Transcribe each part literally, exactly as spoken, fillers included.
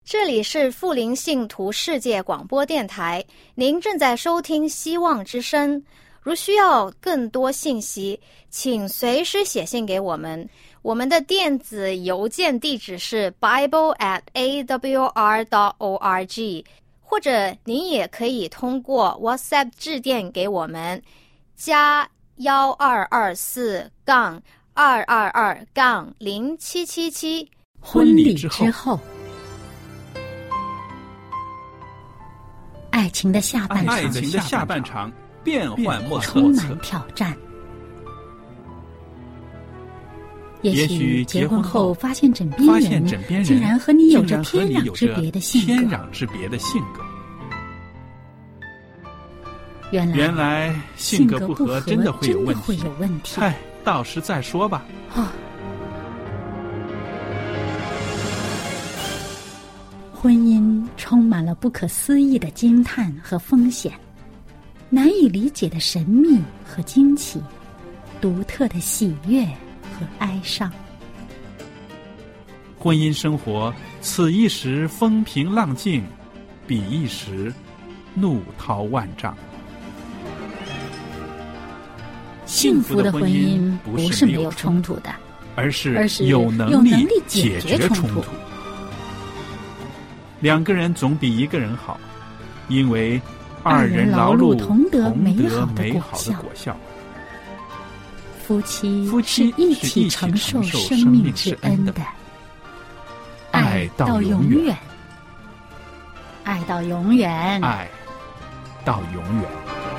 这里是富林信徒世界广播电台，您正在收听希望之声。如需要更多信息，请随时写信给我们。我们的电子邮件地址是 bible at a w r dot org， 或者您也可以通过 WhatsApp 致电给我们，加幺二二四杠二二二杠零七七七。 婚礼之后，爱情的下半场， 爱情的下半场变幻莫测， 充满挑战。也许结婚后发现枕边人， 发现枕边人竟然和你有着天壤之别的性格。 天壤之别的性格。 原来原来性格不合真的会有问题。 会有问题。 嗨，到时再说吧。 哦，婚姻充满了不可思议的惊叹和风险，难以理解的神秘和惊奇，独特的喜悦和哀伤。 婚姻生活，此一时风平浪静，彼一时怒涛万丈。 幸福的婚姻不是没有冲突的， 而是而是有能力解决冲突。两个人总比一个人好，因为二人劳碌同得美好的果效。 夫妻夫妻是一起承受生命之恩的，爱到永远，爱到永远， 爱到永远。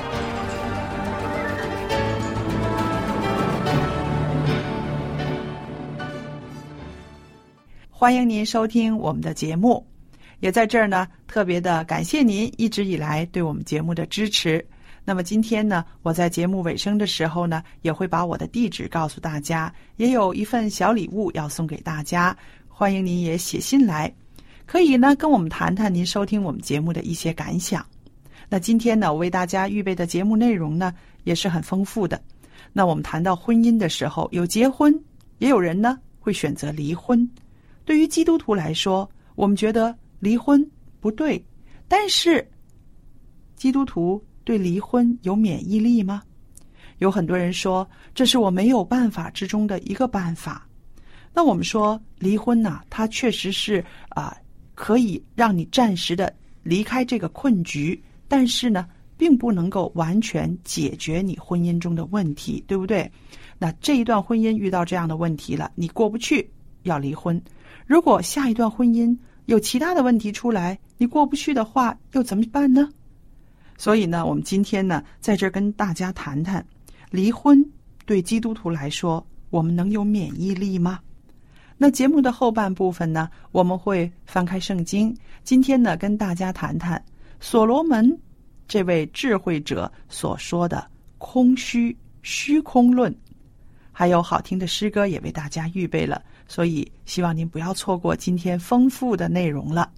欢迎您收听我们的节目，也在这儿呢特别的感谢您一直以来对我们节目的支持。那么今天呢，我在节目尾声的时候呢，也会把我的地址告诉大家，也有一份小礼物要送给大家，欢迎您也写信来，可以呢跟我们谈谈您收听我们节目的一些感想。那今天呢，我为大家预备的节目内容呢也是很丰富的。那我们谈到婚姻的时候，有结婚，也有人呢会选择离婚。对于基督徒来说，我们觉得离婚不对，但是基督徒对离婚有免疫力吗？有很多人说这是我没有办法之中的一个办法。那我们说离婚呢、啊，它确实是啊、呃，可以让你暂时的离开这个困局，但是呢并不能够完全解决你婚姻中的问题，对不对？那这一段婚姻遇到这样的问题了，你过不去要离婚，如果下一段婚姻有其他的问题出来，你过不去的话又怎么办呢？所以呢，我们今天呢在这儿跟大家谈谈，离婚对基督徒来说，我们能有免疫力吗？那节目的后半部分呢，我们会翻开圣经，今天呢跟大家谈谈所罗门这位智慧者所说的空虚虚空论，还有好听的诗歌也为大家预备了，所以希望您不要错过今天丰富的内容了。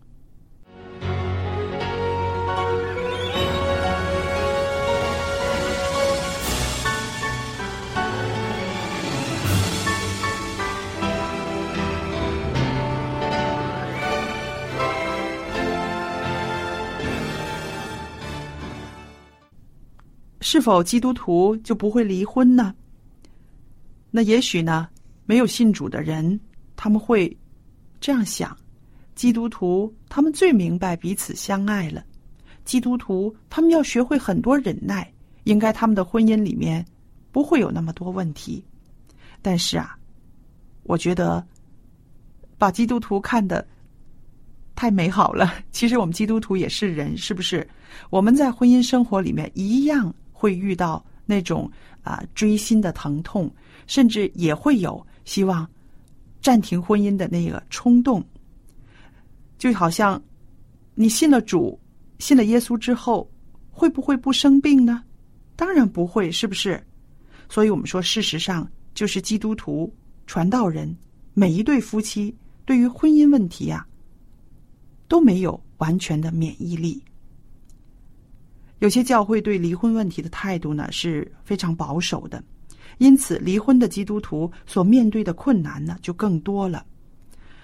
是否基督徒就不会离婚呢？那也许呢，没有信主的人，他们会这样想，基督徒他们最明白彼此相爱了，基督徒他们要学会很多忍耐，应该他们的婚姻里面不会有那么多问题。但是啊，我觉得把基督徒看得太美好了，其实我们基督徒也是人，是不是？我们在婚姻生活里面一样会遇到那种啊、呃、锥心的疼痛，甚至也会有希望暂停婚姻的那个冲动。就好像你信了主，信了耶稣之后，会不会不生病呢？当然不会，是不是？所以我们说，事实上就是基督徒、传道人，每一对夫妻对于婚姻问题啊，都没有完全的免疫力。有些教会对离婚问题的态度呢是非常保守的，因此离婚的基督徒所面对的困难呢就更多了。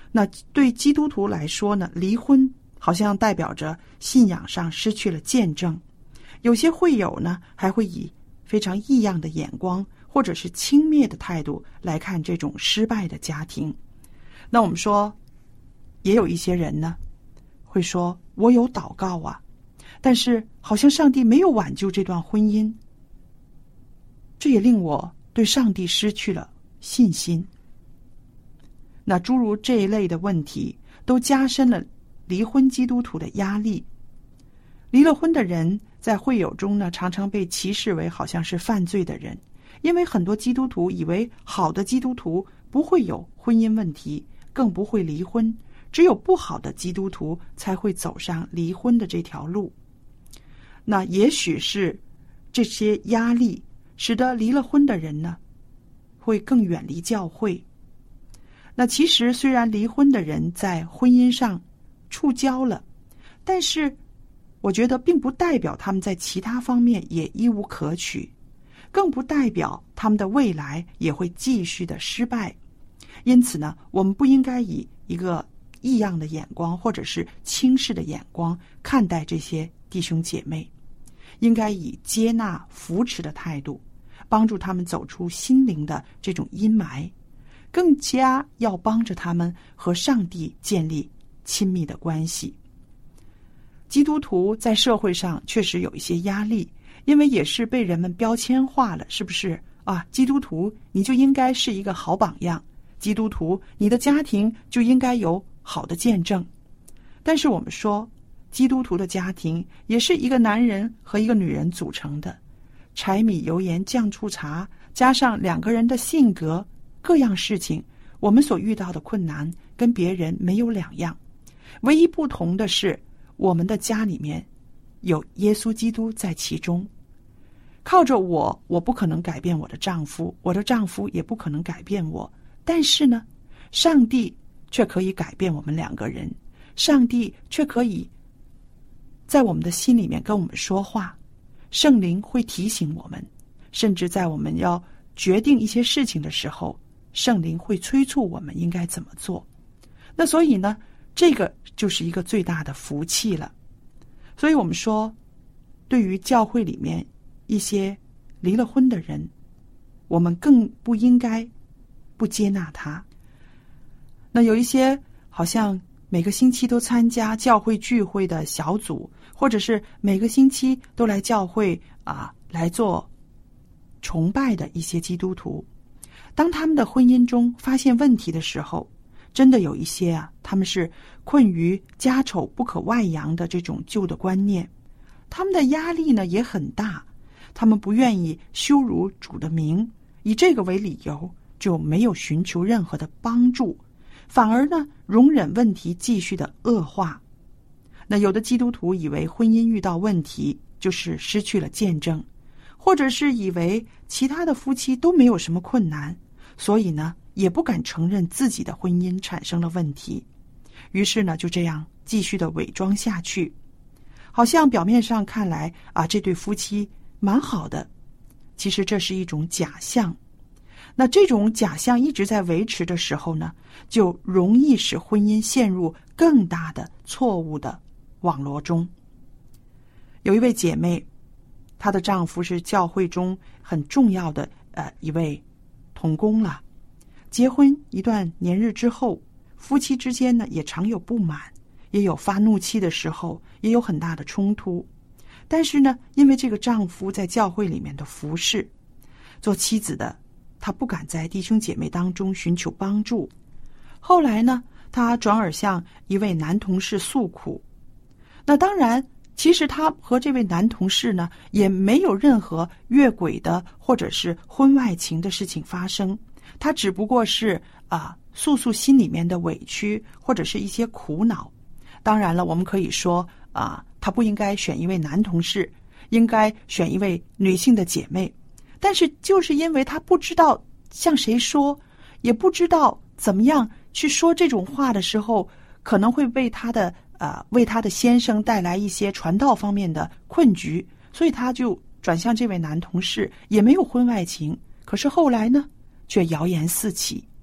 那对基督徒来说呢，离婚好像代表着信仰上失去了见证。有些会友呢，还会以非常异样的眼光或者是轻蔑的态度来看这种失败的家庭。那我们说，也有一些人呢，会说我有祷告啊，但是好像上帝没有挽救这段婚姻，这也令我对上帝失去了信心。那诸如这一类的问题都加深了离婚基督徒的压力。离了婚的人在会友中呢，常常被歧视为好像是犯罪的人，因为很多基督徒以为好的基督徒不会有婚姻问题，更不会离婚，只有不好的基督徒才会走上离婚的这条路。那也许是这些压力使得离了婚的人呢，会更远离教会。那其实虽然离婚的人在婚姻上触礁了，但是我觉得并不代表他们在其他方面也一无可取，更不代表他们的未来也会继续的失败。因此呢，我们不应该以一个异样的眼光或者是轻视的眼光看待这些弟兄姐妹，应该以接纳扶持的态度帮助他们走出心灵的这种阴霾，更加要帮着他们和上帝建立亲密的关系。基督徒在社会上确实有一些压力，因为也是被人们标签化了，是不是啊？基督徒你就应该是一个好榜样，基督徒你的家庭就应该有好的见证。但是我们说，基督徒的家庭也是一个男人和一个女人组成的，柴米油盐酱醋茶，加上两个人的性格，各样事情，我们所遇到的困难跟别人没有两样，唯一不同的是我们的家里面有耶稣基督在其中。靠着我，我不可能改变我的丈夫，我的丈夫也不可能改变我，但是呢，上帝却可以改变我们两个人，上帝却可以在我们的心里面跟我们说话，圣灵会提醒我们，甚至在我们要决定一些事情的时候，圣灵会催促我们应该怎么做。那所以呢，这个就是一个最大的福气了。所以我们说，对于教会里面一些离了婚的人，我们更不应该不接纳他。那有一些好像每个星期都参加教会聚会的小组，或者是每个星期都来教会啊来做崇拜的一些基督徒，当他们的婚姻中发现问题的时候，真的有一些啊，他们是困于家丑不可外扬的这种旧的观念，他们的压力呢也很大，他们不愿意羞辱主的名，以这个为理由就没有寻求任何的帮助，反而呢容忍问题继续的恶化。那有的基督徒以为婚姻遇到问题就是失去了见证，或者是以为其他的夫妻都没有什么困难，所以呢也不敢承认自己的婚姻产生了问题，于是呢就这样继续的伪装下去，好像表面上看来啊这对夫妻蛮好的，其实这是一种假象。那这种假象一直在维持的时候呢，就容易使婚姻陷入更大的错误的网络中。有一位姐妹，她的丈夫是教会中很重要的呃一位同工了。结婚一段年日之后，夫妻之间呢也常有不满，也有发怒气的时候，也有很大的冲突。但是呢，因为这个丈夫在教会里面的服侍，做妻子的她不敢在弟兄姐妹当中寻求帮助。后来呢，她转而向一位男同事诉苦。那当然，其实她和这位男同事呢也没有任何越轨的或者是婚外情的事情发生，她只不过是啊诉诉心里面的委屈或者是一些苦恼。当然了，我们可以说啊，她不应该选一位男同事，应该选一位女性的姐妹。但是就是因为她不知道向谁说，也不知道怎么样去说这种话的时候，可能会被她的呃为她的先生带来一些传道方面的困局，所以她就转向这位男同事，也没有婚外情。可是后来呢，却谣言四起，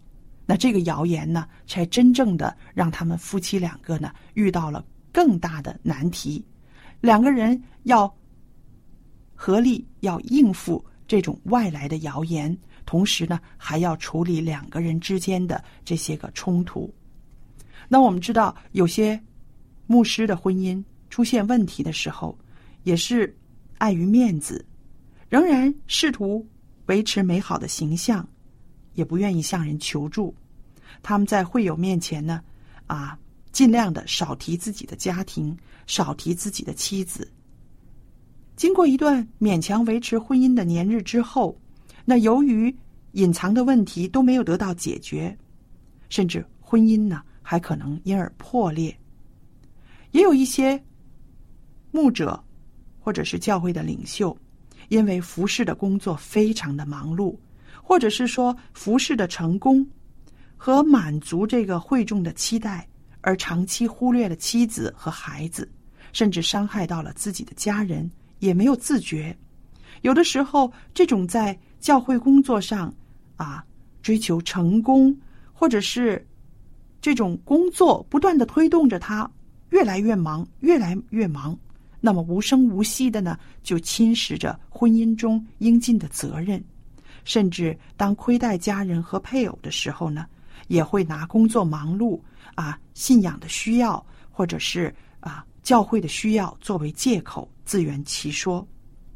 那这个谣言呢，才真正的让他们夫妻两个呢遇到了更大的难题。两个人要合力要应付这种外来的谣言，同时呢还要处理两个人之间的这些个冲突。那我们知道有些牧师的婚姻出现问题的时候，也是碍于面子，仍然试图维持美好的形象，也不愿意向人求助。他们在会友面前呢啊，尽量的少提自己的家庭，少提自己的妻子。经过一段勉强维持婚姻的年日之后，那由于隐藏的问题都没有得到解决，甚至婚姻呢还可能因而破裂。也有一些牧者或者是教会的领袖，因为服事的工作非常的忙碌，或者是说服事的成功和满足这个会众的期待，而长期忽略了妻子和孩子，甚至伤害到了自己的家人，也没有自觉。有的时候这种在教会工作上啊追求成功，或者是这种工作不断的推动着他越来越忙越来越忙，那么无声无息的呢就侵蚀着婚姻中应尽的责任。甚至当亏待家人和配偶的时候呢，也会拿工作忙碌啊、信仰的需要，或者是啊教会的需要作为借口，自圆其说。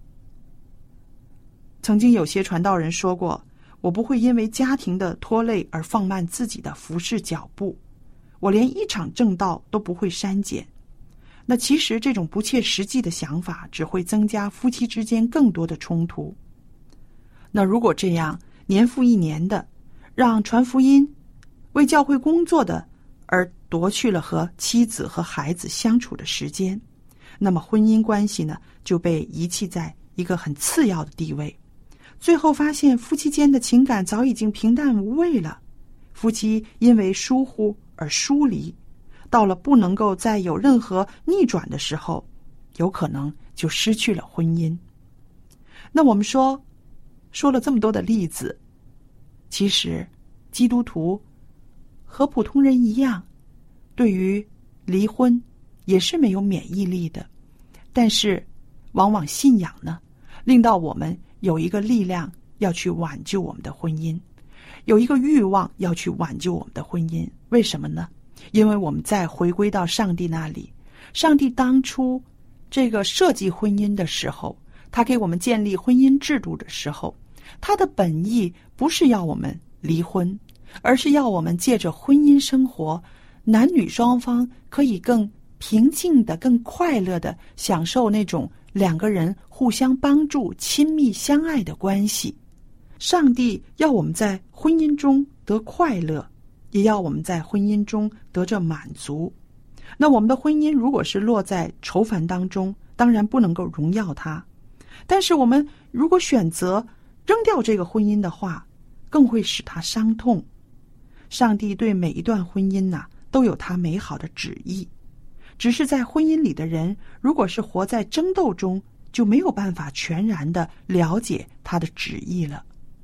曾经有些传道人说过，我不会因为家庭的拖累而放慢自己的服事脚步，我连一场正道都不会删减。那其实这种不切实际的想法只会增加夫妻之间更多的冲突。那如果这样年复一年的让传福音为教会工作的而夺去了和妻子和孩子相处的时间，那么婚姻关系呢就被遗弃在一个很次要的地位。最后发现夫妻间的情感早已经平淡无味了，夫妻因为疏忽而疏离，到了不能够再有任何逆转的时候，有可能就失去了婚姻。那我们说说了这么多的例子，其实基督徒和普通人一样，对于离婚也是没有免疫力的。但是往往信仰呢，令到我们有一个力量要去挽救我们的婚姻，有一个欲望要去挽救我们的婚姻。为什么呢？因为我们在回归到上帝那里，上帝当初这个设计婚姻的时候，他给我们建立婚姻制度的时候，他的本意不是要我们离婚，而是要我们借着婚姻生活，男女双方可以更平静的、更快乐的享受那种两个人互相帮助、亲密相爱的关系。上帝要我们在婚姻中得快乐，也要我们在婚姻中得着满足。那我们的婚姻如果是落在愁烦当中，当然不能够荣耀他。但是我们如果选择扔掉这个婚姻的话，更会使他伤痛。上帝对每一段婚姻呐、啊，都有他美好的旨意。只是在婚姻里的人，如果是活在争斗中，就没有办法全然的了解他的旨意了。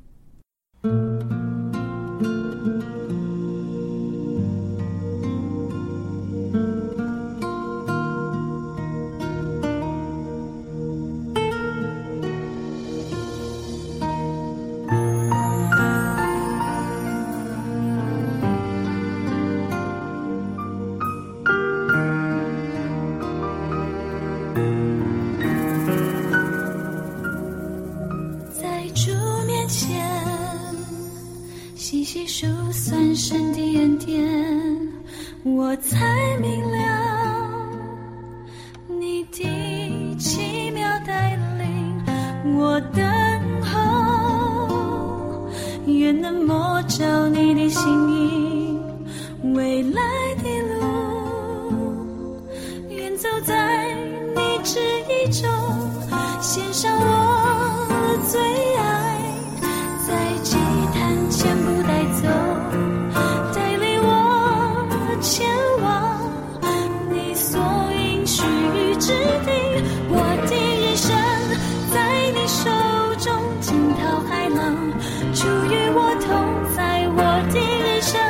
数算神的恩典，我才明了你的奇妙带领，我等候，愿能摸着你的心意，未来的路，愿走在你旨意中，献上我最爱，在祭坛前不带走，带领我前往你所应许之地。我的人生在你手中，惊涛骇浪，主与我同在。我的人生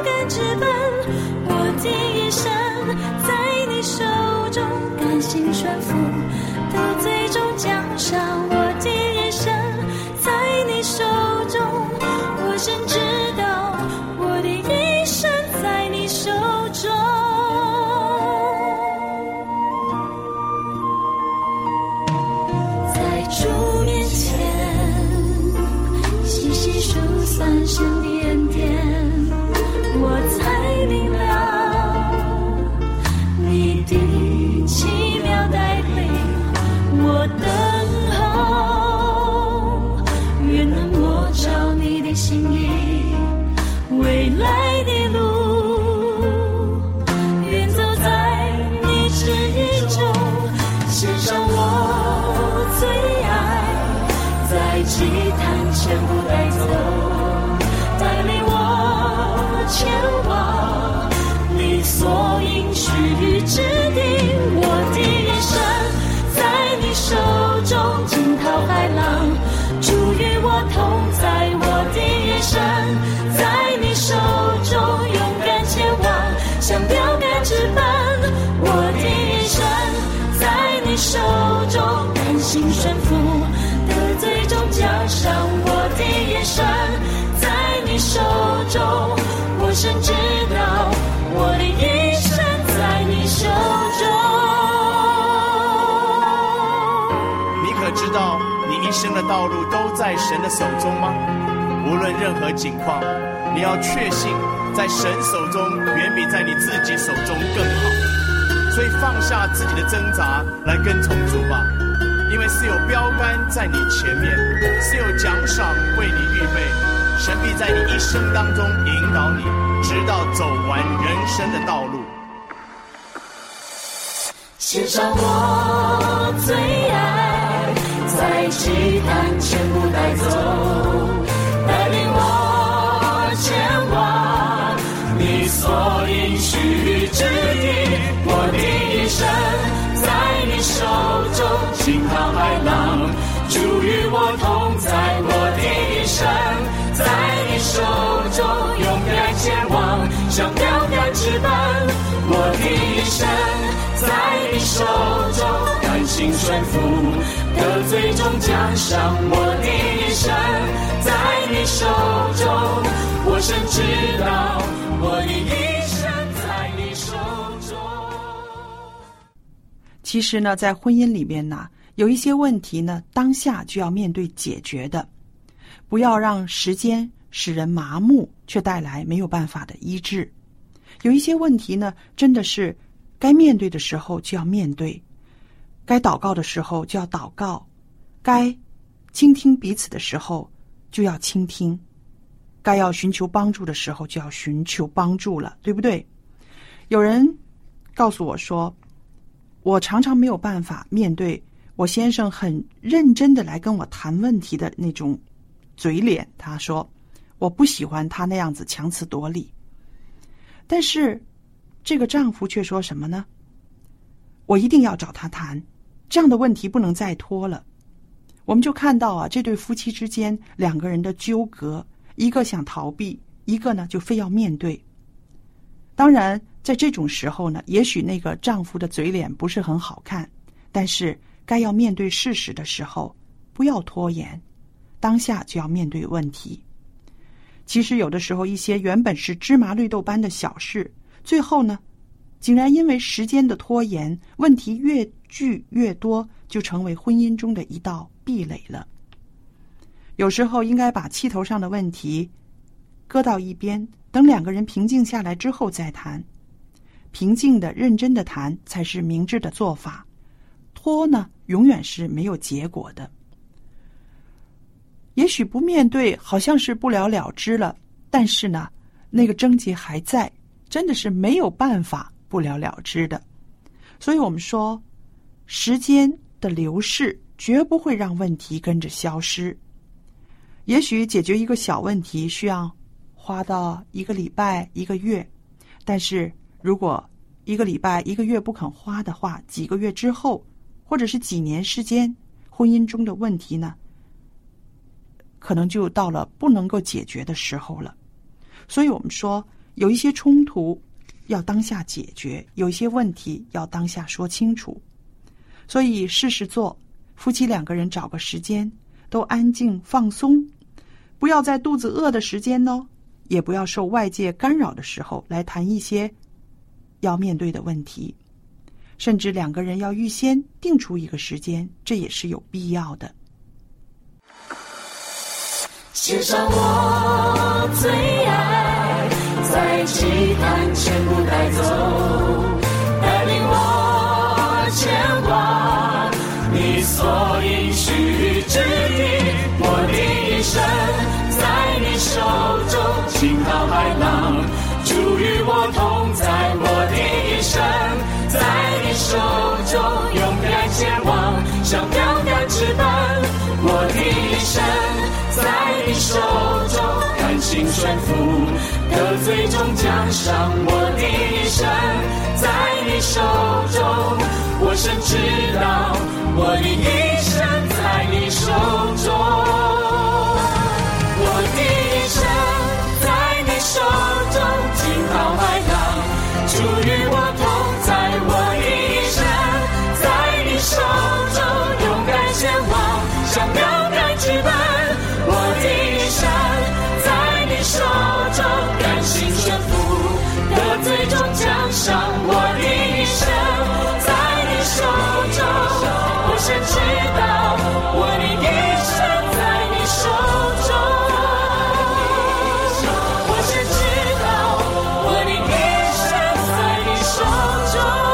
杆直奔，我的一生在你手中甘心顺服，到最终奖赏。我的一生在你手中，我深知道我的一生在你手中。在主面前细细数算神的恩典，我才明了你的奇妙带领。我等候，愿能摸着你的心意，未来的路，愿走在你旨意中，献上我最爱，在祭坛前不带走，带领我前往你所应许之地。我的一生在你手中惊涛骇浪，主与我同在。我的一生在你手中勇敢前往，像标杆直奔。我的一生在你手中甘心顺服，得最终奖赏。我的一生在你手中，我深知道我的一生在你手中。 你可知道你一生的道路都在神的手中吗？无论任何境况，你要确信在神手中远比在你自己手中更好。所以放下自己的挣扎来跟从主吧，因为是有标杆在你前面，是有奖赏为你预备。神必在你一生当中引导你，直到走完人生的道路。 献上我最爱，在祭坛全部带走，带领我前往你所应许之地。我的一生在你手中惊涛骇浪，主与我同在。我的一生在你手中勇敢前往，像标杆直奔。我的一生在你手中甘心顺服，得最终奖赏。我的一生在你手中，我深知道我的一生在你手中。 其实呢，在婚姻里面呢，有一些问题呢，当下就要面对解决的，不要让时间使人麻木，却带来没有办法的医治。有一些问题呢，真的是该面对的时候就要面对，该祷告的时候就要祷告，该倾听彼此的时候就要倾听，该要寻求帮助的时候就要寻求帮助了，对不对？有人告诉我说，我常常没有办法面对我先生很认真的来跟我谈问题的那种嘴脸，他说我不喜欢他那样子强词夺理。但是这个丈夫却说什么呢？我一定要找他谈，这样的问题不能再拖了。我们就看到啊，这对夫妻之间两个人的纠葛，一个想逃避，一个呢就非要面对。当然在这种时候呢，也许那个丈夫的嘴脸不是很好看，但是该要面对事实的时候不要拖延，当下就要面对问题。其实有的时候一些原本是芝麻绿豆般的小事，最后呢竟然因为时间的拖延，问题越聚越多，就成为婚姻中的一道壁垒了。有时候应该把气头上的问题搁到一边，等两个人平静下来之后再谈。平静的认真的谈才是明智的做法，拖呢永远是没有结果的。也许不面对好像是不了了之了，但是呢那个症结还在，真的是没有办法不了了之的。所以我们说时间的流逝绝不会让问题跟着消失。也许解决一个小问题需要花到一个礼拜一个月，但是如果一个礼拜一个月不肯花的话，几个月之后或者是几年时间，婚姻中的问题呢可能就到了不能够解决的时候了。所以我们说有一些冲突要当下解决，有一些问题要当下说清楚。所以事事做，夫妻两个人找个时间都安静放松，不要在肚子饿的时间呢，也不要受外界干扰的时候来谈一些要面对的问题，甚至两个人要预先定出一个时间，这也是有必要的。 献上我最爱，在祭坛全部带走，带领我前往你所应许之地。我的一生在你手中，惊涛骇浪主与我同在。我的一生在你手中，勇敢前往，像标杆直奔。我的一生在你手中，甘心顺服，得最终奖赏。我的一生在你手中，我深知道我的一生在你手中。我的一生在你手中，惊涛骇浪主与我同在。我的一生在你手中，勇敢前往，像标杆直奔。我的一生在你手中，甘心顺服，得最终奖赏。我的一生在你手中，我深知道我的一生在你手中，我深知道我的一生在你手中。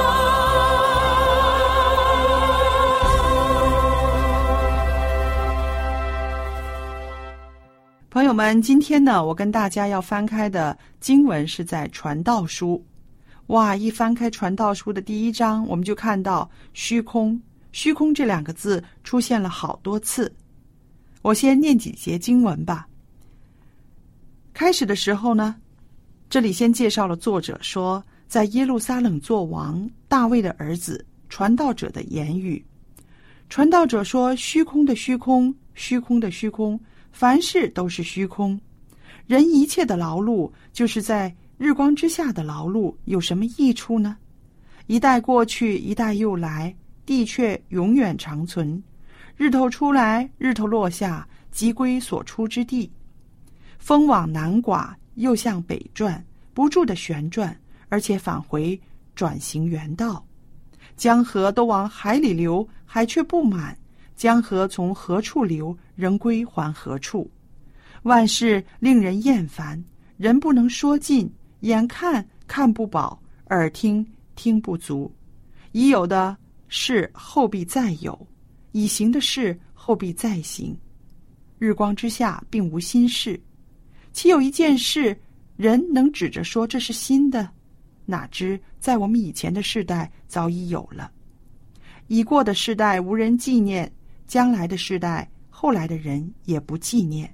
朋友们，今天呢，我跟大家要翻开的经文是在传道书。哇，一翻开传道书的第一章，我们就看到虚空，虚空这两个字出现了好多次。我先念几节经文吧。开始的时候呢，这里先介绍了作者说，在耶路撒冷做王，大卫的儿子，传道者的言语。传道者说，虚空的虚空，虚空的虚空，凡事都是虚空，人一切的劳碌，就是在日光之下的劳碌，有什么益处呢？一代过去，一代又来，地却永远长存。日头出来，日头落下，即归所出之地。风往南刮，又向北转，不住的旋转，而且返回，转行原道。江河都往海里流，海却不满。江河从何处流，仍归还何处。万事令人厌烦，人不能说尽，眼看看不饱，耳听听不足。已有的事后必再有，已行的事后必再行。日光之下并无新事，岂有一件事人能指着说这是新的？哪知在我们以前的世代早已有了。已过的世代无人纪念，将来的世代后来的人也不纪念。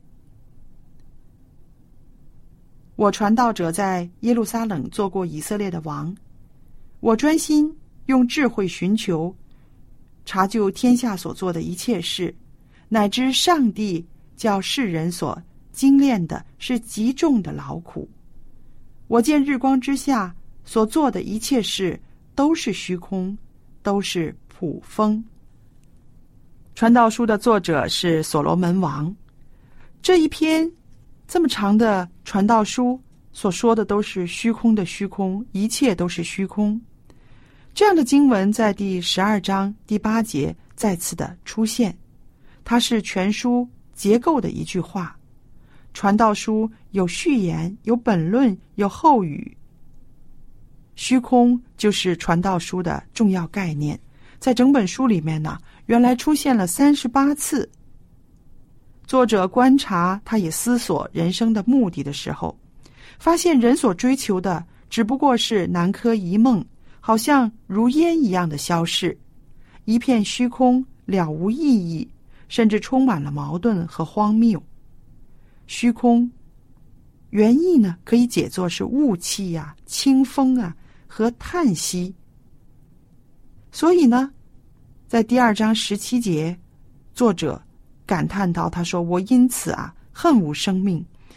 我传道者在耶路撒冷做过以色列的王，我专心用智慧寻求，查究天下所做的一切事，乃知上帝叫世人所精炼的是极重的劳苦。我见日光之下所做的一切事都是虚空，都是普风。传道书的作者是所罗门王。这一篇这么长的传道书所说的都是虚空的虚空，一切都是虚空。这样的经文在第十二章第八节再次的出现，它是全书结构的一句话。传道书有序言，有本论，有后语。虚空就是传道书的重要概念，在整本书里面呢，原来出现了三十八次。作者观察，他也思索人生的目的的时候，发现人所追求的只不过是南柯一梦，好像如烟一样的消逝，一片虚空，了无意义，甚至充满了矛盾和荒谬。虚空原意呢，可以解作是雾气啊、清风啊和叹息。所以呢，在第二章十七节，作者感叹到，他说，我因此啊恨无生命，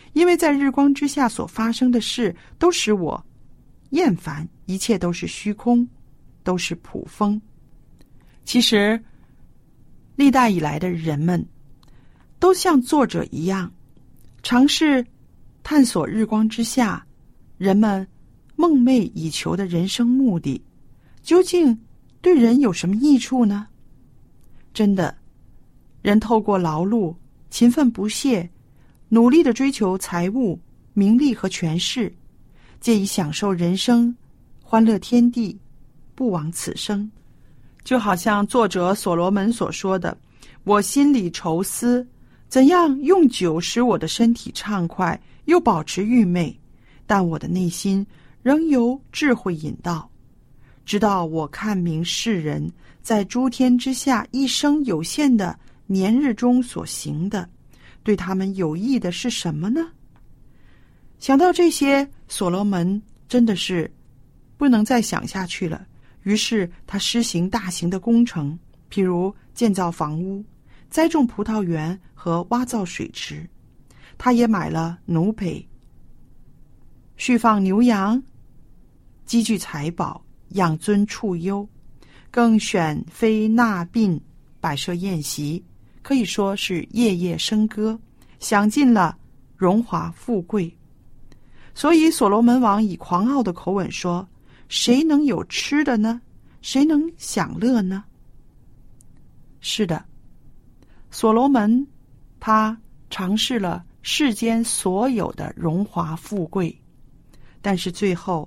因为在日光之下所发生的事都使我厌烦，一切都是虚空，都是捕风。其实历代以来的人们都像作者一样，尝试探索日光之下人们梦寐以求的人生目的，究竟对人有什么益处呢？真的，人透过劳碌、勤奋不懈，努力地追求财物、名利和权势，借以享受人生，欢乐天地，不枉此生。就好像作者所罗门所说的，我心里愁思，怎样用酒使我的身体畅快，又保持愚昧，但我的内心仍由智慧引导，直到我看明世人在诸天之下一生有限的年日中所行的，对他们有益的是什么呢？想到这些，所罗门真的是不能再想下去了。于是他施行大型的工程，譬如建造房屋、栽种葡萄园和挖造水池。他也买了奴婢，蓄放牛羊，积聚财宝，养尊处优，更选妃纳宾，摆设宴席，可以说是夜夜笙歌，享尽了荣华富贵。所以所罗门王以狂傲的口吻说，谁能有吃的呢？谁能享乐呢？是的，所罗门他尝试了世间所有的荣华富贵，但是最后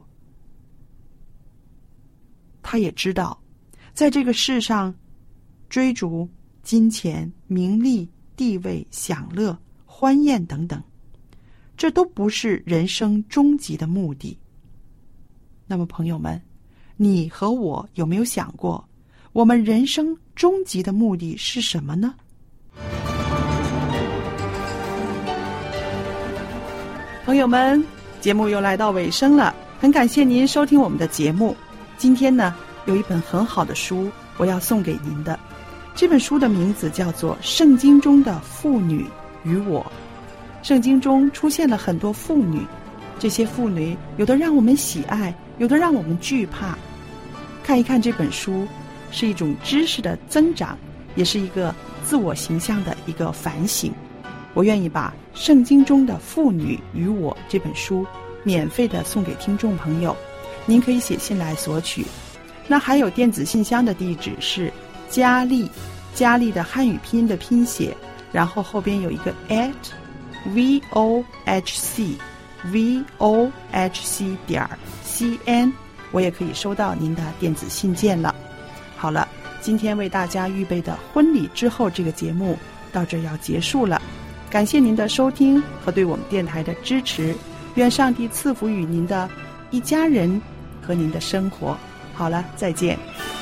他也知道，在这个世上追逐金钱、名利、地位、享乐、欢宴等等，这都不是人生终极的目的。那么朋友们，你和我有没有想过，我们人生终极的目的是什么呢？朋友们，节目又来到尾声了，很感谢您收听我们的节目。今天呢，有一本很好的书我要送给您的，这本书的名字叫做《圣经中的妇女与我》。圣经中出现了很多妇女，这些妇女有的让我们喜爱，有的让我们惧怕。看一看这本书，是一种知识的增长，也是一个自我形象的一个反省。我愿意把《圣经中的妇女与我》这本书免费的送给听众朋友，您可以写信来索取。那还有电子信箱的地址是佳丽，佳丽的汉语拼音的拼写，然后后边有一个 at v o h c v o h c 点 c n， 我也可以收到您的电子信件了。好了，今天为大家预备的婚礼之后这个节目到这要结束了，感谢您的收听和对我们电台的支持，愿上帝赐福于您的一家人和您的生活。好了，再见。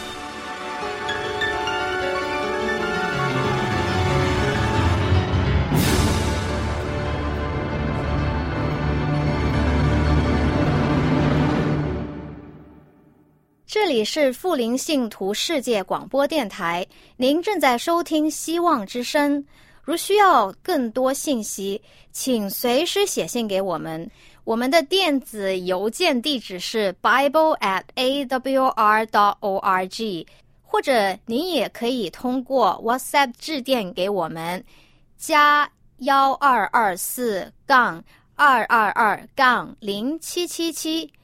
这里是富林信徒世界广播电台，您正在收听希望之声。如需要更多信息，请随时写信给我们。我们的电子邮件地址是 bible at a w r dot org， 或者您也可以通过 WhatsApp 致电给我们，加幺二二四杠二二二杠零七七七。